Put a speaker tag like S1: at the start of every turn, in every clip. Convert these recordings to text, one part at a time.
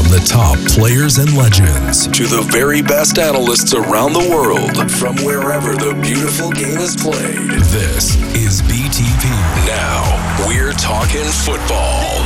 S1: the top players and legends to the very best analysts around the world from wherever the beautiful game is played. This is BTP. Now, we're talking football.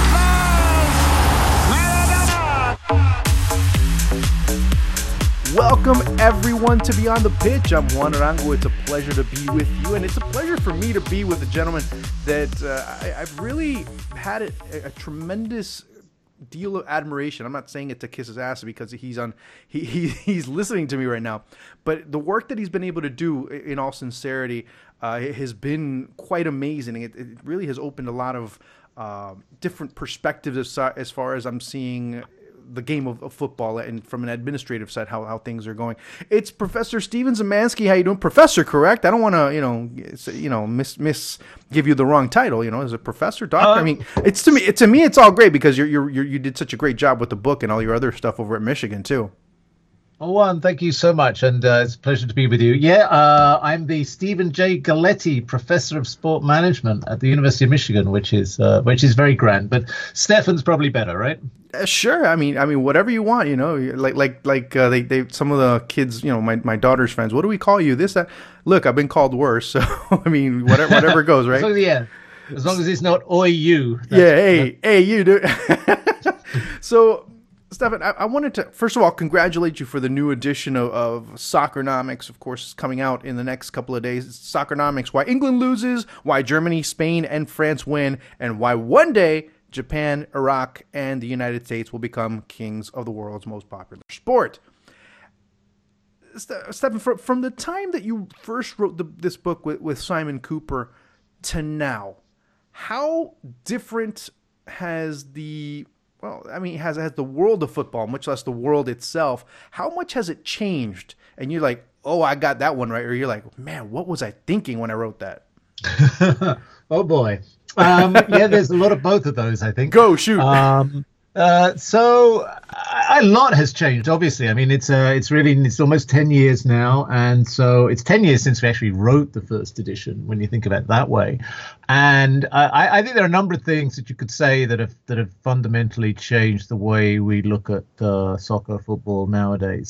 S2: Welcome, everyone, to Beyond the Pitch. I'm Juan Arango. It's a pleasure to be with you, and it's a pleasure for me to be with a gentleman that I've really had a tremendous deal of admiration. I'm not saying it to kiss his ass because he's listening to me right now, but the work that he's been able to do, in all sincerity, has been quite amazing. It really has opened a lot of different perspectives as far as I'm seeing the game of football, and from an administrative side, how things are going. It's Professor Steven Zemansky. How you doing, Professor? Correct. I don't want to, give you the wrong title. As a professor, doctor. I mean, it's to me, it's all great because you did such a great job with the book and all your other stuff over at Michigan too.
S3: Oh, Juan, thank you so much, and it's a pleasure to be with you. I'm the Stephen J. Galletti Professor of Sport Management at the University of Michigan, which is very grand. But Stefan's probably better, right?
S2: Sure. I mean, whatever you want. They some of the kids, my daughter's friends. What do we call you? This, that. Look, I've been called worse. So I mean, whatever goes, right?
S3: As long as it's not oi you.
S2: Hey, you do. So, Stefan, I wanted to, first of all, congratulate you for the new edition of Soccernomics. Of course, it's coming out in the next couple of days. It's Soccernomics, why England loses, why Germany, Spain, and France win, and why one day Japan, Iraq, and the United States will become kings of the world's most popular sport. Stefan, from the time that you first wrote this book with Simon Cooper to now, how different has the world of football, much less the world itself, how much has it changed? And you're like, oh, I got that one right. Or you're like, man, what was I thinking when I wrote that?
S3: Oh, boy. There's a lot of both of those, I think.
S2: Go, shoot.
S3: So a lot has changed, obviously. I mean, it's almost 10 years now. And so it's 10 years since we actually wrote the first edition, when you think about it that way. And I think there are a number of things that you could say that have fundamentally changed the way we look at soccer, football nowadays.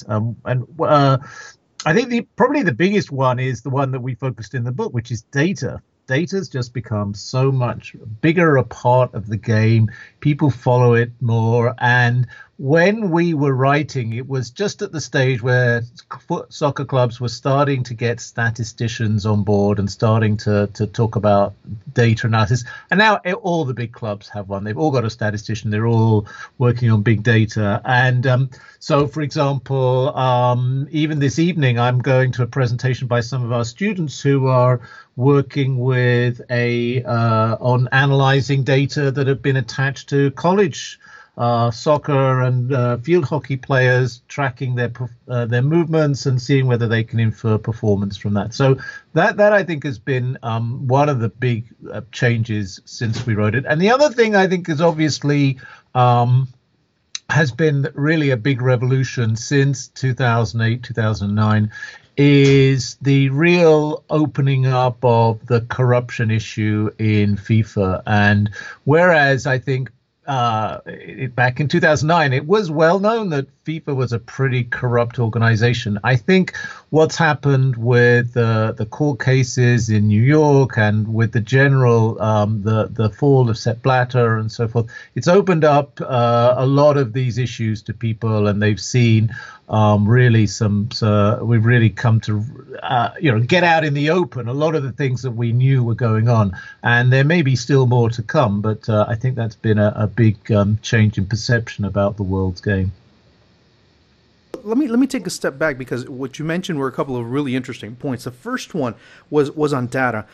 S3: I think probably the biggest one is the one that we focused in the book, which is data. Data's just become so much bigger a part of the game. People follow it more. And when we were writing, it was just at the stage where soccer clubs were starting to get statisticians on board and starting to talk about data analysis. And now all the big clubs have one. They've all got a statistician. They're all working on big data. And so, for example, even this evening, I'm going to a presentation by some of our students who are working with on analyzing data that have been attached to college soccer and field hockey players, tracking their movements and seeing whether they can infer performance from that. So that I think has been one of the big changes since we wrote it. And the other thing I think is obviously has been really a big revolution since 2008, 2009 is the real opening up of the corruption issue in FIFA. And whereas I think back in 2009, it was well known that FIFA was a pretty corrupt organization. I think what's happened with the court cases in New York and with the general, the fall of Sepp Blatter and so forth, it's opened up a lot of these issues to people, and they've seen really we've really come to get out in the open a lot of the things that we knew were going on, and there may be still more to come, but I think that's been a big change in perception about the world's game.
S2: Let me take a step back, because what you mentioned were a couple of really interesting points. The first one was on data.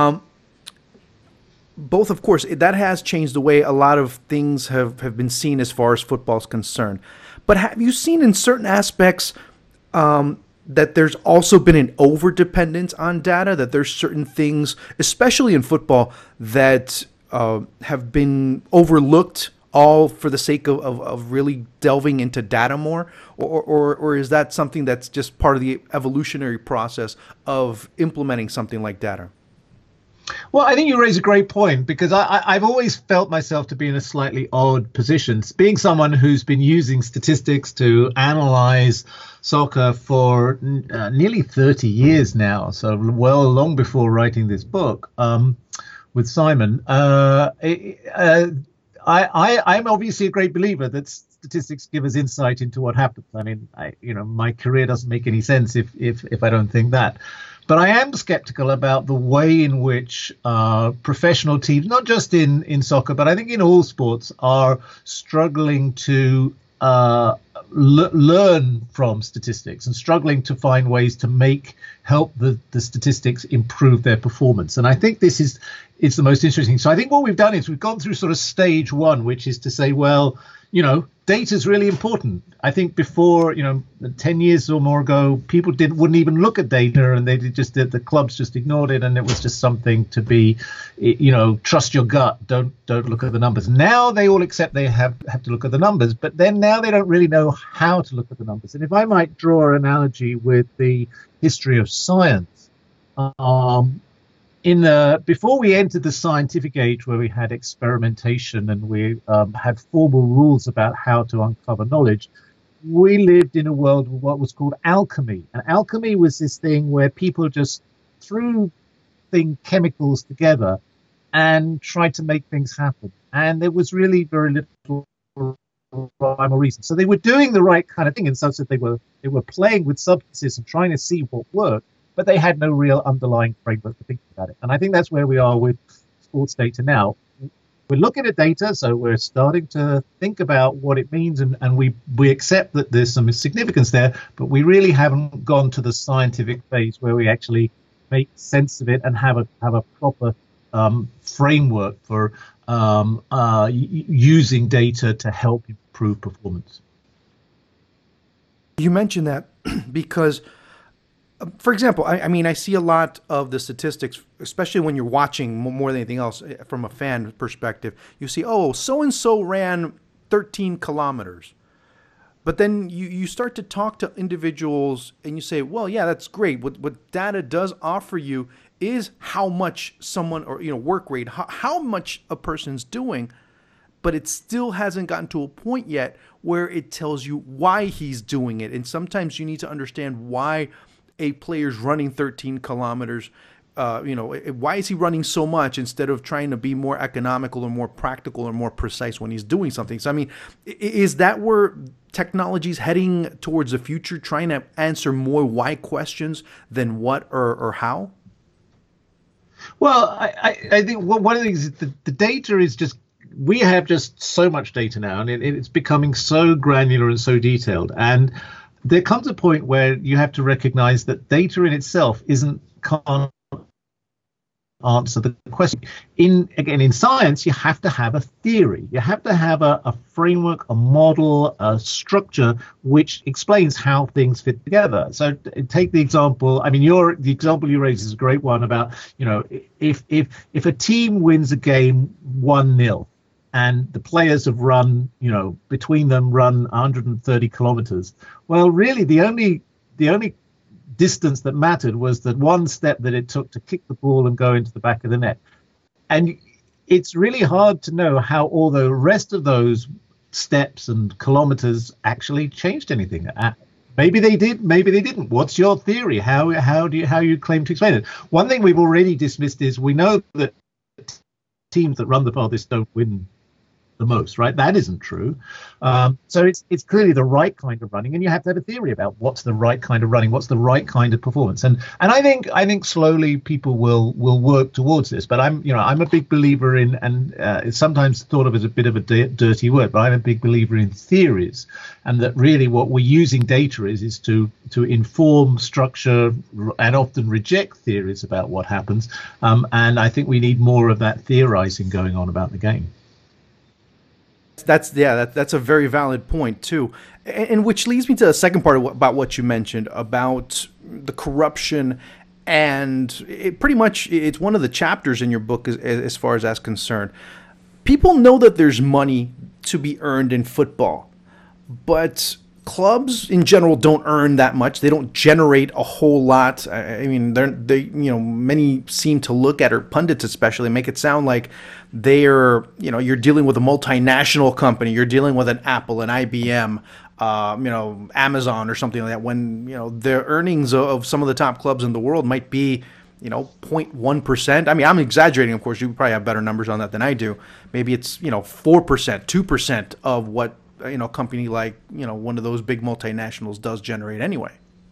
S2: Both, of course, that has changed the way a lot of things have been seen as far as football is concerned. But have you seen in certain aspects that there's also been an over-dependence on data, that there's certain things, especially in football, that have been overlooked all for the sake of really delving into data more? Or is that something that's just part of the evolutionary process of implementing something like data?
S3: Well, I think you raise a great point, because I've always felt myself to be in a slightly odd position. Being someone who's been using statistics to analyze soccer for nearly 30 years now, so long before writing this book with Simon, I'm obviously a great believer that statistics give us insight into what happens. I mean, my career doesn't make any sense if I don't think that. But I am skeptical about the way in which professional teams, not just in soccer, but I think in all sports, are struggling to learn from statistics and struggling to find ways to help the statistics improve their performance. And I think it's the most interesting. So I think what we've done is we've gone through sort of stage one, which is to say, well, data is really important. I think before, 10 years or more ago, people wouldn't even look at data, and the clubs just ignored it, and it was just something to be, trust your gut, don't look at the numbers. Now they all accept they have to look at the numbers, but then now they don't really know how to look at the numbers. And if I might draw an analogy with the history of science, before we entered the scientific age, where we had experimentation and we had formal rules about how to uncover knowledge, we lived in a world of what was called alchemy. And alchemy was this thing where people just threw chemicals together and tried to make things happen. And there was really very little rhyme or reason. So they were doing the right kind of thing, in such that they were playing with substances and trying to see what worked, but they had no real underlying framework for thinking about it. And I think that's where we are with sports data now. We're looking at data, so we're starting to think about what it means, and we accept that there's some significance there, but we really haven't gone to the scientific phase where we actually make sense of it and have a proper framework for using data to help improve performance.
S2: You mentioned that because, for example, I see a lot of the statistics, especially when you're watching more than anything else from a fan perspective. You see, so-and-so ran 13 kilometers. But then you start to talk to individuals and you say, well, yeah, that's great. What data does offer you is how much someone, or work rate, how much a person's doing. But it still hasn't gotten to a point yet where it tells you why he's doing it. And sometimes you need to understand why a player's running 13 kilometers. Why is he running so much, instead of trying to be more economical or more practical or more precise when he's doing something? So, is that where technology's heading towards the future, trying to answer more why questions than what or how?
S3: Well, I think one of the things is the data is just, we have just so much data now, and it's becoming so granular and so detailed. And there comes a point where you have to recognize that data in itself can't answer the question. In science, you have to have a theory. You have to have a framework, a model, a structure which explains how things fit together. So take the example. The example you raise is a great one about, if a team wins a game 1-0, and the players have run, between them run 130 kilometers. Well, really, the only distance that mattered was that one step that it took to kick the ball and go into the back of the net. And it's really hard to know how all the rest of those steps and kilometers actually changed anything. Maybe they did, maybe they didn't. What's your theory? How you claim to explain it? One thing we've already dismissed is, we know that teams that run the farthest don't win the most, right? That isn't true. So it's clearly the right kind of running, and you have to have a theory about what's the right kind of running, what's the right kind of performance. And I think slowly people will work towards this. But I'm a big believer in, and it's sometimes thought of as a bit of a dirty word, but I'm a big believer in theories, and that really what we're using data is to inform structure and often reject theories about what happens. And I think we need more of that theorizing going on about the game.
S2: That's a very valid point too, and which leads me to the second part about what you mentioned about the corruption, and it's one of the chapters in your book as far as that's concerned. People know that there's money to be earned in football, but clubs in general don't earn that much. They don't generate a whole lot. I mean, many seem to look at, or pundits especially, make it sound like they're, you're dealing with a multinational company. You're dealing with an Apple, an IBM, Amazon or something like that, when, the earnings of some of the top clubs in the world might be, 0.1%. I mean, I'm exaggerating, of course. You probably have better numbers on that than I do. Maybe it's, 4%, 2% of what, a company like, one of those big multinationals does generate anyway.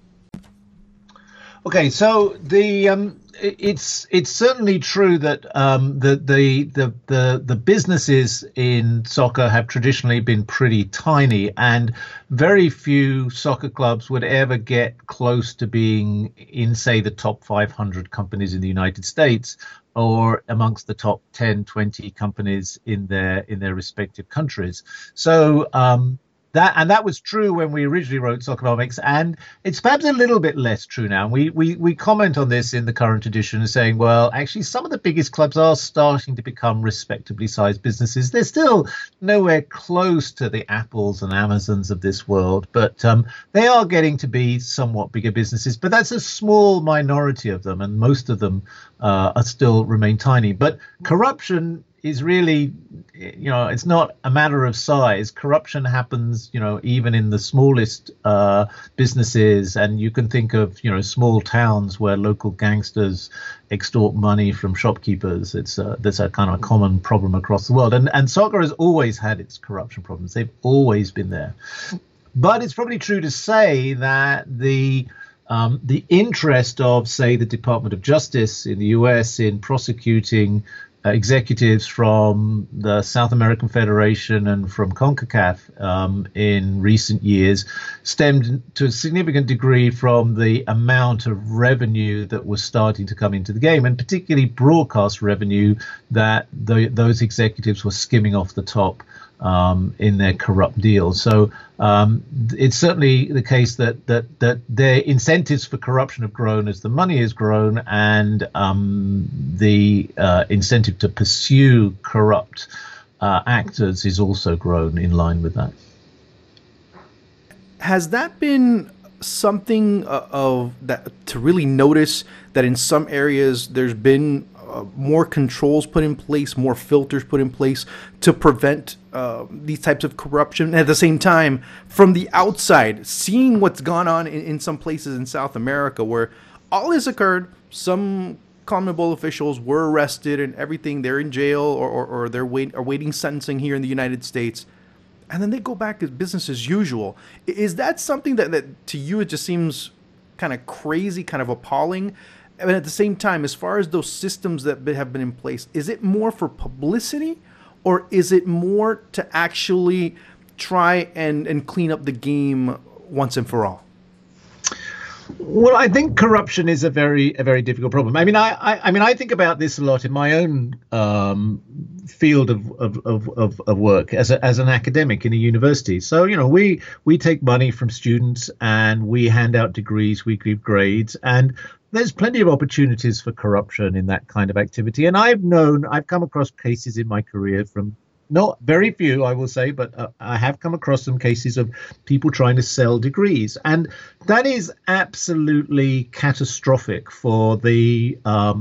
S3: Okay, so it's certainly true that the businesses in soccer have traditionally been pretty tiny, and very few soccer clubs would ever get close to being in, say, the top 500 companies in the United States, or amongst the top 10, 20 companies in their respective countries. So that was true when we originally wrote Soccernomics, and it's perhaps a little bit less true now. We comment on this in the current edition, saying, well, actually, some of the biggest clubs are starting to become respectably sized businesses. They're still nowhere close to the Apples and Amazons of this world, but they are getting to be somewhat bigger businesses. But that's a small minority of them, and most of them still remain tiny. But corruption is really, it's not a matter of size. Corruption happens, even in the smallest businesses. And you can think of, small towns where local gangsters extort money from shopkeepers. That's a kind of a common problem across the world. And soccer has always had its corruption problems. They've always been there. But it's probably true to say that the interest of, say, the Department of Justice in the US in prosecuting executives from the South American Federation and from CONCACAF in recent years stemmed to a significant degree from the amount of revenue that was starting to come into the game, and particularly broadcast revenue that those executives were skimming off the top in their corrupt deals. So it's certainly the case that their incentives for corruption have grown as the money has grown, and the incentive to pursue corrupt actors is also grown in line with that.
S2: Has that been something of that to really notice, that in some areas there's been more controls put in place, more filters put in place to prevent these types of corruption? And at the same time, from the outside, seeing what's gone on in some places in South America where all this occurred, some CONMEBOL officials were arrested and everything, they're in jail or they're awaiting sentencing here in the United States, and then they go back to business as usual. Is that something that to you it just seems kind of crazy, kind of appalling? And at the same time, as far as those systems that have been in place, is it more for publicity, or is it more to actually try and clean up the game once and for all?
S3: Well, I think corruption is a very difficult problem. I mean, I think about this a lot in my own field of work as an academic in a university. So, we take money from students and we hand out degrees, we give grades, and there's plenty of opportunities for corruption in that kind of activity. And I've come across cases in my career from, not very few, I will say, but I have come across some cases of people trying to sell degrees, and that is absolutely catastrophic for the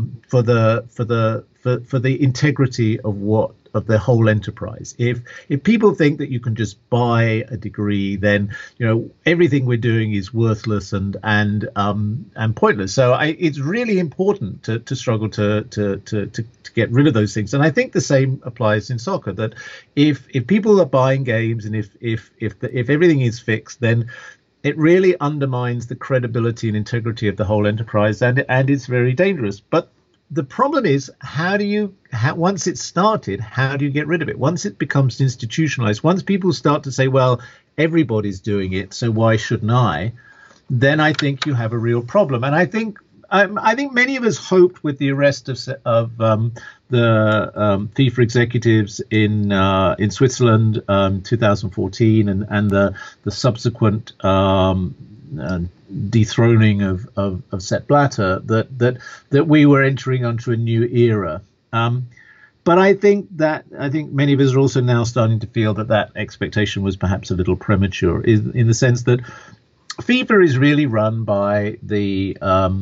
S3: integrity of the whole enterprise. If people think that you can just buy a degree, then everything we're doing is worthless and pointless. So it's really important to struggle to get rid of those things. And I think the same applies in soccer, that if people are buying games and if everything is fixed, then it really undermines the credibility and integrity of the whole enterprise, and it's very dangerous. But the problem is, once it's started, how do you get rid of it? Once it becomes institutionalized, once people start to say, well, everybody's doing it, so why shouldn't I? Then I think you have a real problem. And I think many of us hoped with the arrest of the FIFA executives in Switzerland 2014 and the subsequent dethroning of Sepp Blatter that we were entering onto a new era. But I think many of us are also now starting to feel that expectation was perhaps a little premature, in the sense that FIFA is really run by the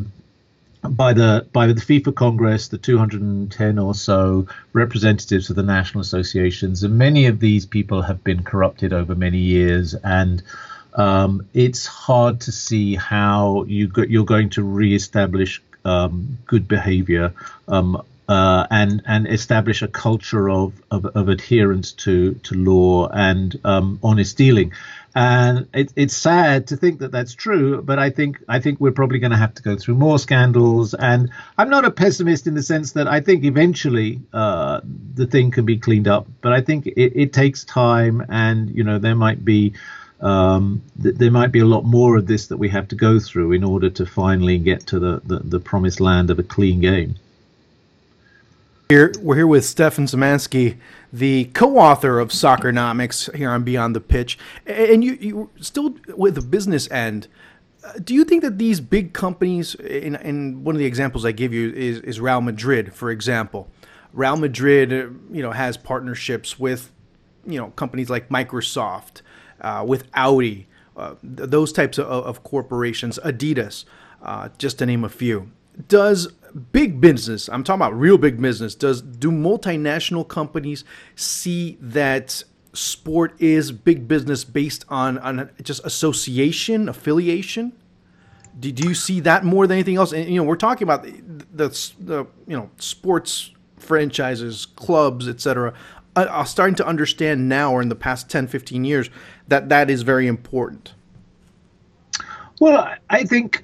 S3: FIFA Congress, the 210 or so representatives of the national associations, and many of these people have been corrupted over many years, and it's hard to see how you're going to reestablish good behavior and establish a culture of adherence to law and honest dealing. And it's sad to think that that's true, but I think we're probably going to have to go through more scandals. And I'm not a pessimist in the sense that I think eventually the thing can be cleaned up, but I think it takes time, and there might be a lot more of this that we have to go through in order to finally get to the promised land of a clean game.
S2: We're here with Stefan Szymanski, the co-author of Soccernomics here on Beyond the Pitch. And you still with the business end. Do you think that these big companies, and one of the examples I give you is Real Madrid, for example. Real Madrid, has partnerships with, companies like Microsoft, with Audi, those types of corporations, Adidas, just to name a few. Does big business, I'm talking about real big business, do multinational companies see that sport is big business based on just association, affiliation? Do you see that more than anything else? And we're talking about the sports franchises, clubs, etc. Are starting to understand now, or in the past 10, 15 years, that is very important.
S3: Well, I think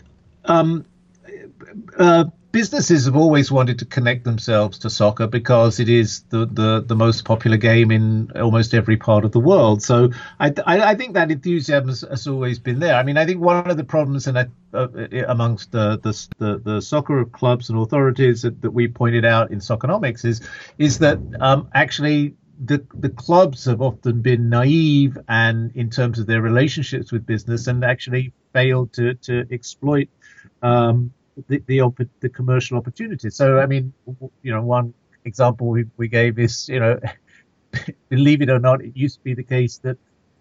S3: businesses have always wanted to connect themselves to soccer because it is the most popular game in almost every part of the world. So I think that enthusiasm has always been there. I mean, I think one of the problems amongst the soccer clubs and authorities that we pointed out in Soccernomics is that actually the clubs have often been naive and in terms of their relationships with business, and actually failed to exploit the commercial opportunities. So, I mean, one example we gave is, believe it or not, it used to be the case that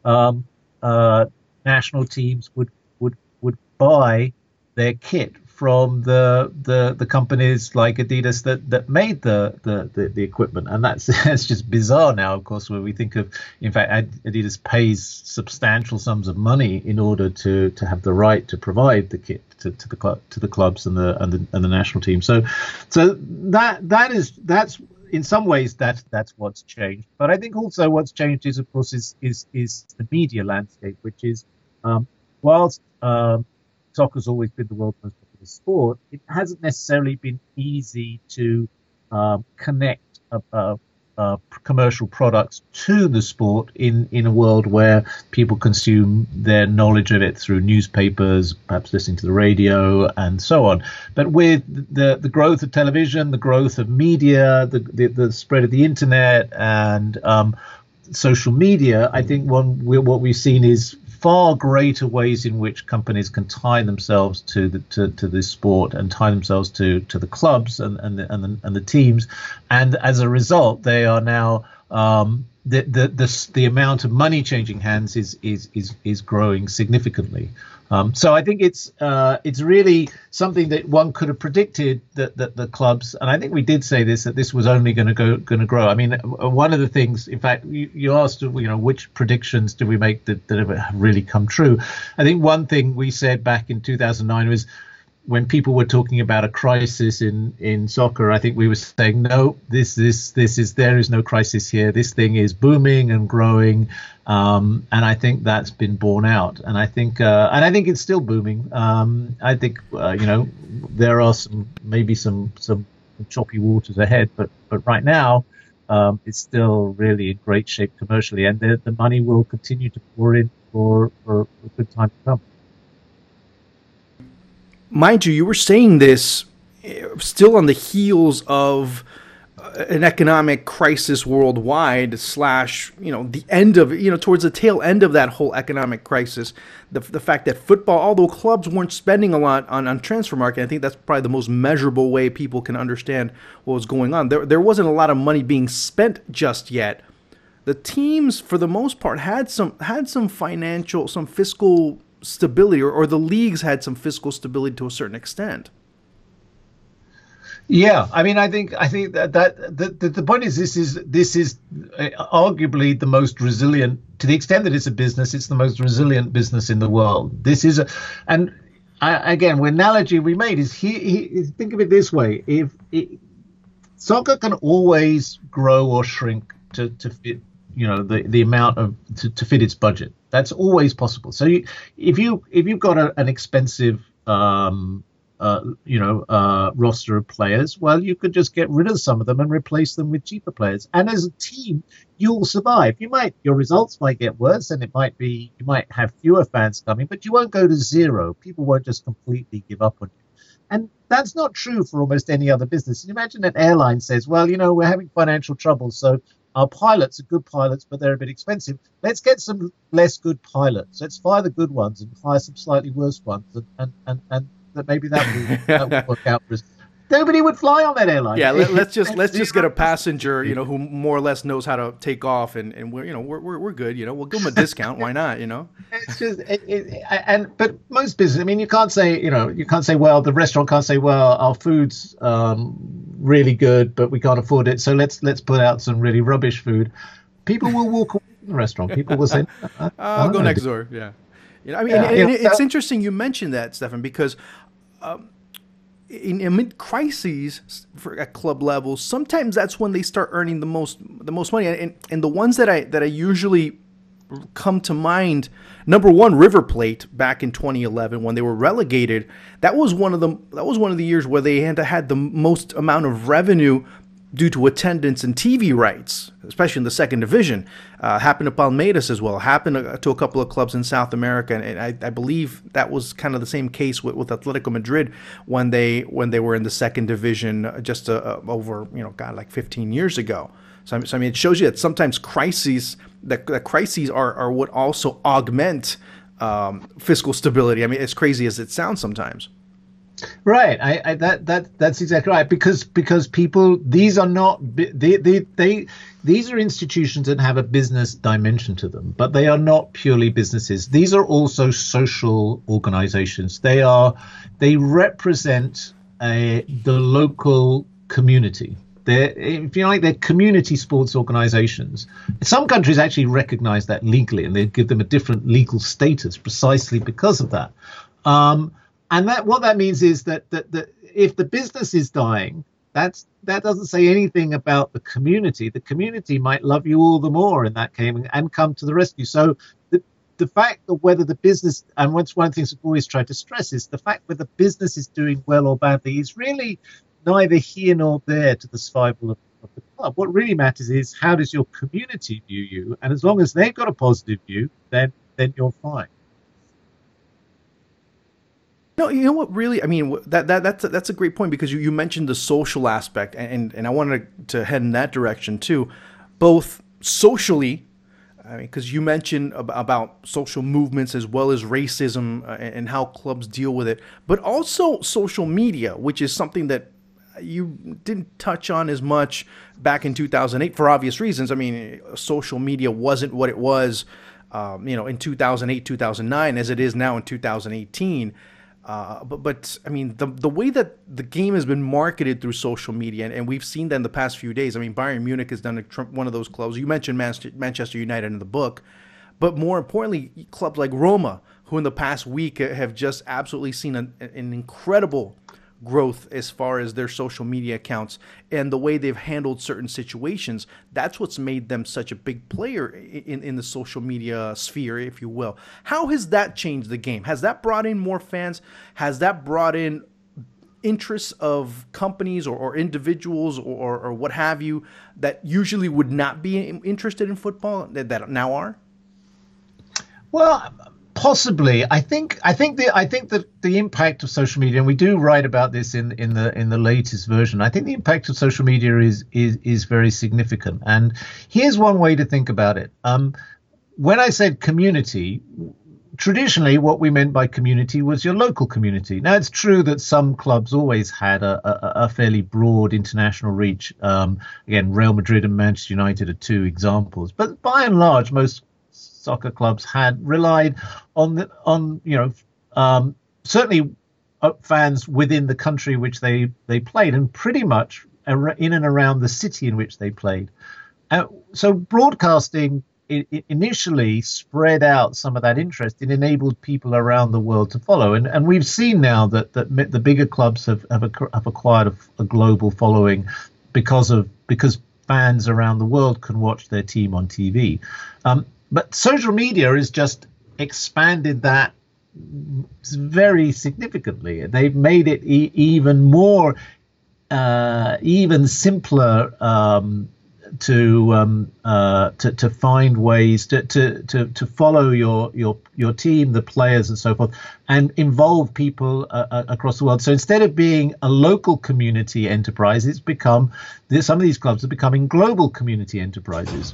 S3: national teams would buy their kit from the companies like Adidas that made the equipment, and that's just bizarre now, of course, where we think of, in fact, Adidas pays substantial sums of money in order to have the right to provide the kit to the clubs and the national team. So that's in some ways that's what's changed. But I think also what's changed is, of course, is the media landscape, which is whilst soccer's always been the world's most popular sport, it hasn't necessarily been easy to connect commercial products to the sport in a world where people consume their knowledge of it through newspapers, perhaps listening to the radio, and so on. But with the growth of television, the growth of media, the spread of the internet, and social media, I think what we've seen is far greater ways in which companies can tie themselves to this sport and tie themselves to the clubs and the teams, and as a result, they are now the amount of money changing hands is growing significantly. So I think it's really something that one could have predicted that the clubs, and I think we did say this, that this was only going to grow. I mean, one of the things, in fact, you asked, which predictions do we make that have really come true? I think one thing we said back in 2009 was, when people were talking about a crisis in soccer, I think we were saying, no, there is no crisis here. This thing is booming and growing, and I think that's been borne out. And I think it's still booming. I think there are some choppy waters ahead, but right now it's still really in great shape commercially, and the money will continue to pour in for a good time to come.
S2: Mind you were saying this still on the heels of an economic crisis worldwide slash, the end of, towards the tail end of that whole economic crisis, the fact that football, although clubs weren't spending a lot on transfer market, I think that's probably the most measurable way people can understand what was going on. There wasn't a lot of money being spent just yet. The teams, for the most part, had some financial, some fiscal stability, or the leagues had some fiscal stability to a certain extent.
S3: Yeah, I mean, I think that the point is this is arguably the most resilient, to the extent that it's a business. It's the most resilient business in the world. This is again, the analogy we made is think of it this way: soccer can always grow or shrink to fit, the amount of to fit its budget. That's always possible. So if you've got an expensive roster of players, well, you could just get rid of some of them and replace them with cheaper players. And as a team, you'll survive. Your results might get worse, and you might have fewer fans coming, but you won't go to zero. People won't just completely give up on you. And that's not true for almost any other business. Imagine an airline says, well, we're having financial trouble, so our pilots are good pilots, but they're a bit expensive. Let's get some less good pilots. Let's fire the good ones and hire some slightly worse ones, and that maybe that would work out for us. Nobody would fly on that airline.
S2: Yeah, let's just get a passenger, who more or less knows how to take off, and we're good. We'll give them a discount. Why not?
S3: It's just but most business. I mean, you can't say well, the restaurant can't say, well, our food's really good, but we can't afford it, so let's put out some really rubbish food. People will walk away from the restaurant. People will say,
S2: I'll go next door. Yeah. It's interesting you mentioned that, Stefan, because amid crises at club levels, sometimes that's when they start earning the most money. And the ones that I usually come to mind, number one, River Plate back in 2011 when they were relegated. That was one of the years where they had the most amount of revenue due to attendance and TV rights, especially in the second division. Happened to Palmeiras as well. Happened to a couple of clubs in South America, and I believe that was kind of the same case with Atletico Madrid when they were in the second division just over like 15 years ago. So I mean, it shows you that sometimes crises are what also augment fiscal stability. I mean, as crazy as it sounds sometimes.
S3: Right, that's exactly right. Because people, these are not these are institutions that have a business dimension to them, but they are not purely businesses. These are also social organizations. They represent the local community. They're community sports organizations. Some countries actually recognize that legally, and they give them a different legal status precisely because of that. And what that means is that if the business is dying, that doesn't say anything about the community. The community might love you all the more in that case and come to the rescue. So the fact that whether the business, and one of the things I've always tried to stress is the fact whether the business is doing well or badly is really neither here nor there to the survival of the club. What really matters is how does your community view you, and as long as they've got a positive view, then you're fine.
S2: No, you know what? Really, I mean, that's a great point, because you mentioned the social aspect, and I wanted to head in that direction too, both socially. I mean, because you mentioned about social movements as well as racism and how clubs deal with it, but also social media, which is something that you didn't touch on as much back in 2008 for obvious reasons. I mean, social media wasn't what it was, in 2008, 2009 as it is now in 2018. But I mean, the way that the game has been marketed through social media, and we've seen that in the past few days. I mean, Bayern Munich has done one of those clubs. You mentioned Manchester United in the book, but more importantly, clubs like Roma, who in the past week have just absolutely seen an incredible growth as far as their social media accounts and the way they've handled certain situations. That's what's made them such a big player in the social media sphere, if you will. How has that changed the game? Has that brought in more fans? Has that brought in interests of companies or individuals or what have you that usually would not be interested in football that now are?
S3: Well, Possibly, I think that the impact of social media, and we do write about this in the latest version. I think the impact of social media is very significant. And here's one way to think about it. When I said community, traditionally what we meant by community was your local community. Now it's true that some clubs always had a fairly broad international reach. Again, Real Madrid and Manchester United are two examples. But by and large, most soccer clubs had relied on certainly fans within the country which they played, and pretty much in and around the city in which they played. So broadcasting initially spread out some of that interest. It enabled people around the world to follow, and we've seen now that the bigger clubs have acquired a global following because fans around the world can watch their team on TV. But social media has just expanded that very significantly. They've made it even more, even simpler to find ways to follow your team, the players, and so forth, and involve people across the world. So instead of being a local community enterprise, it's become some of these clubs are becoming global community enterprises.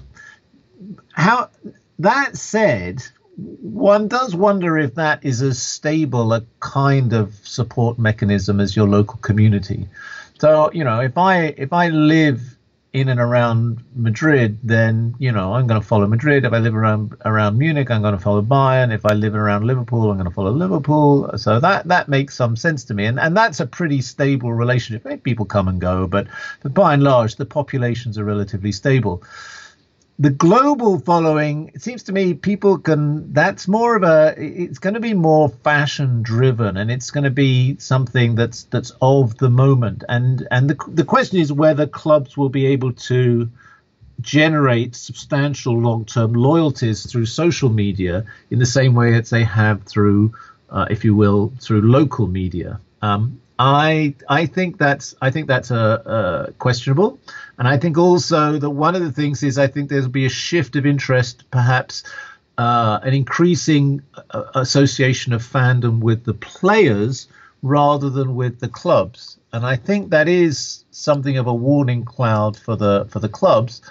S3: That said, one does wonder if that is as stable a kind of support mechanism as your local community. So, if I live in and around Madrid, then, I'm going to follow Madrid. If I live around Munich, I'm going to follow Bayern. If I live around Liverpool, I'm going to follow Liverpool. So that makes some sense to me. And that's a pretty stable relationship. People come and go, but by and large, the populations are relatively stable. The global following, it seems to me, it's going to be more fashion driven, and it's going to be something that's of the moment. And the question is whether clubs will be able to generate substantial long-term loyalties through social media in the same way as they have through, if you will, through local media. I think that's questionable, and I think also that one of the things is I think there'll be a shift of interest, perhaps an increasing association of fandom with the players rather than with the clubs, and I think that is something of a warning cloud for the clubs.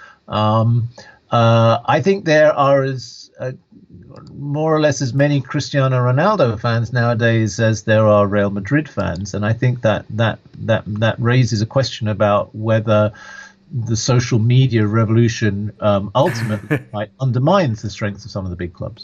S3: I think there are more or less as many Cristiano Ronaldo fans nowadays as there are Real Madrid fans, and I think that raises a question about whether the social media revolution ultimately undermines the strength of some of the big clubs.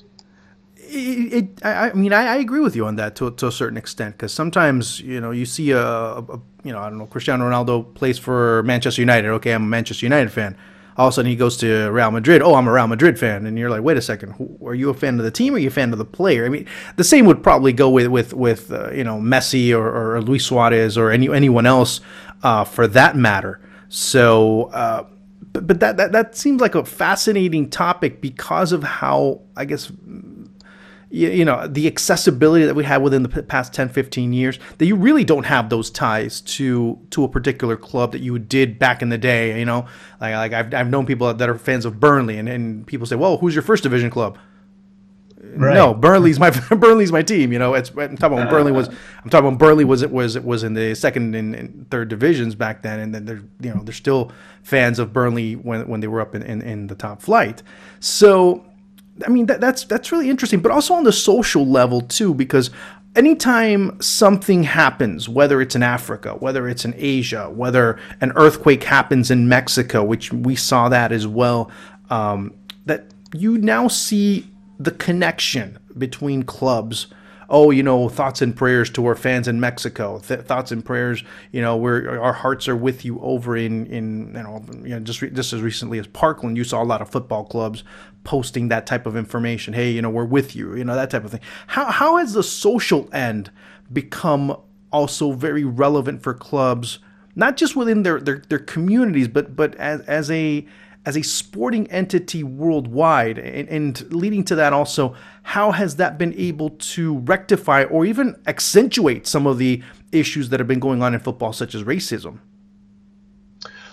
S2: I agree with you on that to a certain extent, because sometimes you see Cristiano Ronaldo plays for Manchester United. Okay, I'm a Manchester United fan. All of a sudden he goes to Real Madrid. Oh, I'm a Real Madrid fan. And you're like, wait a second. Are you a fan of the team or are you a fan of the player? I mean, the same would probably go with Messi or Luis Suarez or anyone else for that matter. So, but that seems like a fascinating topic because of how, I guess, the accessibility that we had within the past 10, 15 years, that you really don't have those ties to a particular club that you did back in the day. Like I've known people that are fans of Burnley, and people say, well, who's your first division club? Right. No, Burnley's my team. I'm talking about when Burnley was in the second and third divisions back then, and then they're still fans of Burnley when they were up in the top flight. So, I mean, that's really interesting, but also on the social level too, because anytime something happens, whether it's in Africa, whether it's in Asia, whether an earthquake happens in Mexico, which we saw that as well, that you now see the connection between clubs. Oh, thoughts and prayers to our fans in Mexico. Thoughts and prayers, our hearts are with you over in just as recently as Parkland. You saw a lot of football clubs posting that type of information. Hey, we're with you, that type of thing. How has the social end become also very relevant for clubs, not just within their communities, but as a sporting entity worldwide, and leading to that also, how has that been able to rectify or even accentuate some of the issues that have been going on in football, such as racism?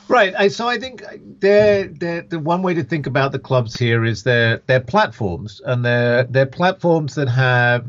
S3: Right. So I think the one way to think about the clubs here is they're platforms, and they're platforms that have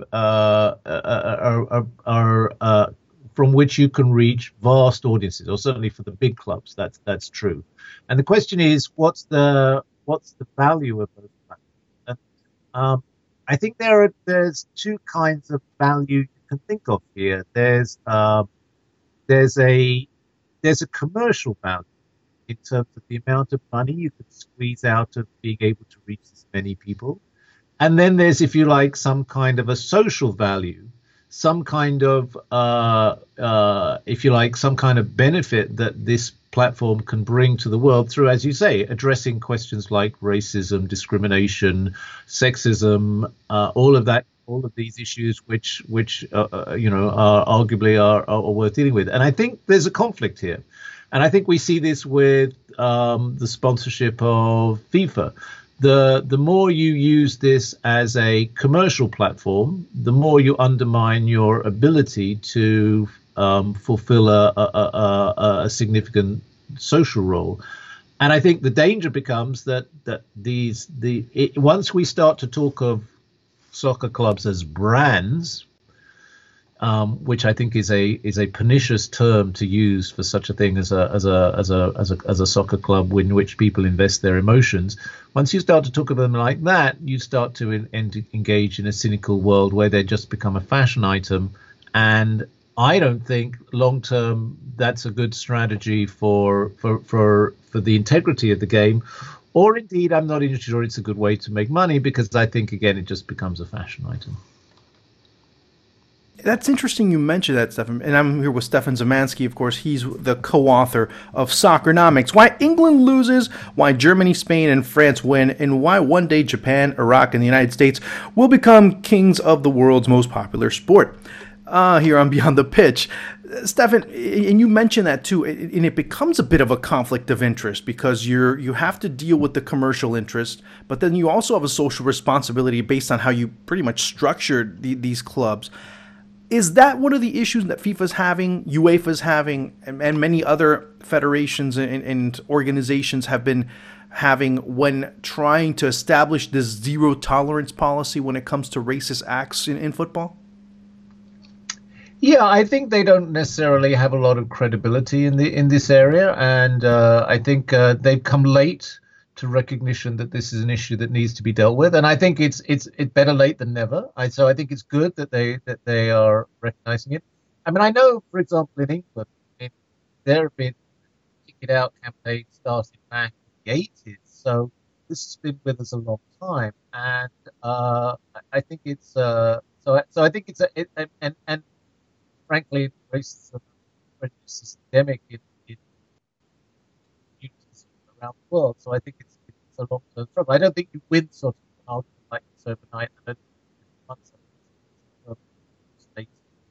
S3: are from which you can reach vast audiences, or certainly for the big clubs, that's true. And the question is, what's the value of those platforms? And, I think there's two kinds of value you can think of here. There's a there's a commercial value in terms of the amount of money you could squeeze out of being able to reach as many people. And then there's, if you like, some kind of a social value, some kind of, if you like, some kind of benefit that this platform can bring to the world through, as you say, addressing questions like racism, discrimination, sexism, all of that, all of these issues, which are arguably are worth dealing with. And I think there's a conflict here. And I think we see this with the sponsorship of FIFA. The more you use this as a commercial platform, the more you undermine your ability to fulfill a significant social role. And I think the danger becomes that once we start to talk of soccer clubs as brands, which I think is a pernicious term to use for such a thing as a soccer club in which people invest their emotions. Once you start to talk of them like that, you start to engage in a cynical world where they just become a fashion item. And I don't think long term that's a good strategy for the integrity of the game. Or indeed, I'm not even sure it's a good way to make money, because I think, again, it just becomes a fashion item.
S2: That's interesting you mentioned that, Stefan. And I'm here with Stefan Zemansky. Of course, he's the co-author of Soccernomics: Why England Loses, Why Germany, Spain, and France Win, and Why One Day Japan, Iraq, and the United States will become kings of the world's most popular sport. Here on Beyond the Pitch. Stefan, and you mentioned that too, and it becomes a bit of a conflict of interest, because you have to deal with the commercial interest, but then you also have a social responsibility based on how you pretty much structured these clubs. Is that one of the issues that FIFA's having, UEFA's having, and many other federations and organizations have been having when trying to establish this zero tolerance policy when it comes to racist acts in football?
S3: Yeah, I think they don't necessarily have a lot of credibility in this area, and I think they've come late to recognition that this is an issue that needs to be dealt with. And I think it's better late than never. So I think it's good that they are recognizing it. I mean, I know, for example, in England, there have been Kick It Out campaigns started back in the 80s. So this has been with us a long time, and I think it's so I think it's and frankly, racism is endemic in communities around the world. So I think it's a long-term struggle. I don't think you win sort of an argument like this overnight. I don't think months.